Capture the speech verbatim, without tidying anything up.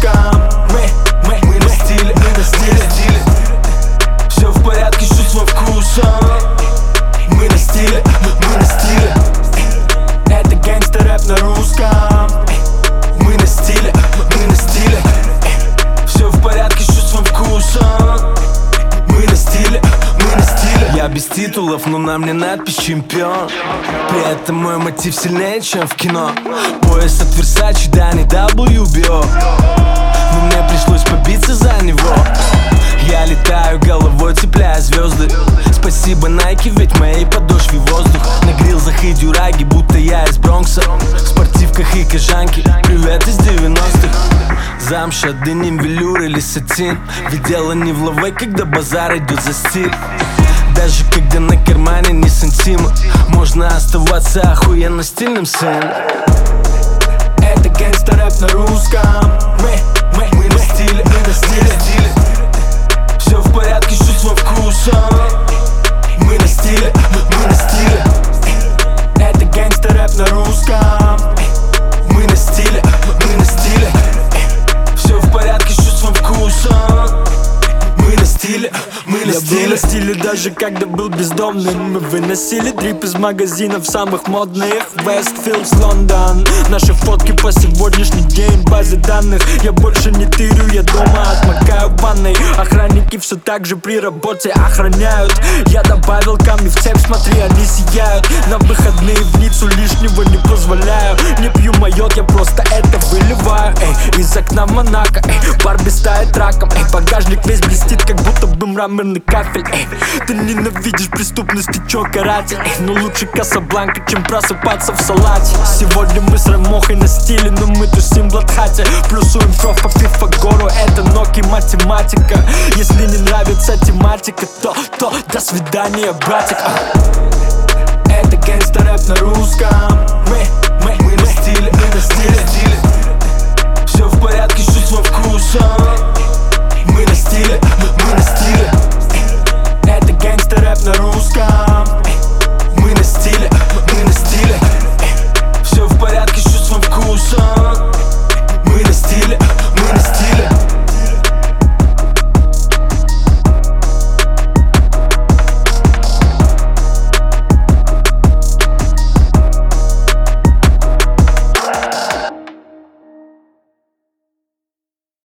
русском. Мы, мы, мы на стиле, мы на стиле. Все в порядке с чувством вкусом. Мы на стиле, мы на стиле. Это гангстер-рэп на русском. Мы на стиле, мы на стиле. Все в порядке с чувством вкусом. Мы на стиле, мы на стиле. Я без титулов, но на мне надпись чемпион. При этом мой мотив сильнее, чем в кино. Пояс от Versace, да не дабл ю би о. Но мне пришлось побиться за него. Я летаю головой, цепляя звезды. Спасибо Nike, ведь в моей подошве воздух. На грилзах и дюраги, будто я из Бронкса. В спортивках и кожанке, привет из девяностых. Замша, деним, велюр или сатин. Ведь дело не в лаве, когда базар идет за стиль. Даже когда на кармане не сантима, можно оставаться охуенно стильным сыном. Это гангстер-рэп на русском. Мы, мы, мы на стиле, мы на стиле. Все в порядке с чувством вкусом. Мы на стиле, мы на стиле. Это гангстер-рэп на русском. Мы на стиле, мы на стиле. Все в порядке с чувством вкусом. Мы на стиле, мы на стиле. Я был на стиле даже когда был бездомным. Мы выносили дрип из магазинов самых модных. Westfields, Лондон. Наши фотки по сегодняшний день в базе данных. Я больше не тырю, я дома отмокаю в ванной. Охранники все так же при работе охраняют. Я добавил камни в цепь, смотри, они сияют. На выходные в Ниццу лишнего не позволяю. Не пью майот, я просто это выливаю. Эй, из окна Монако, эй, Барби стает раком. Эй, багажник весь блестит, как будто бы мраморный кафель. Эй, ты ненавидишь преступность, ты чё, каратель? Эй, но лучше Касабланка, чем просыпаться в салате. Сегодня мы с Рамохой на стиле, но мы тусим в Бладхате. Плюсуем кровь по Пифагору, это ноги математика. Если не нравится тематика, то, то до свидания, братик. Это гангстер-рэп на русском. Мы, мы, мы на стиле, мы на стиле. Все в порядке с чувством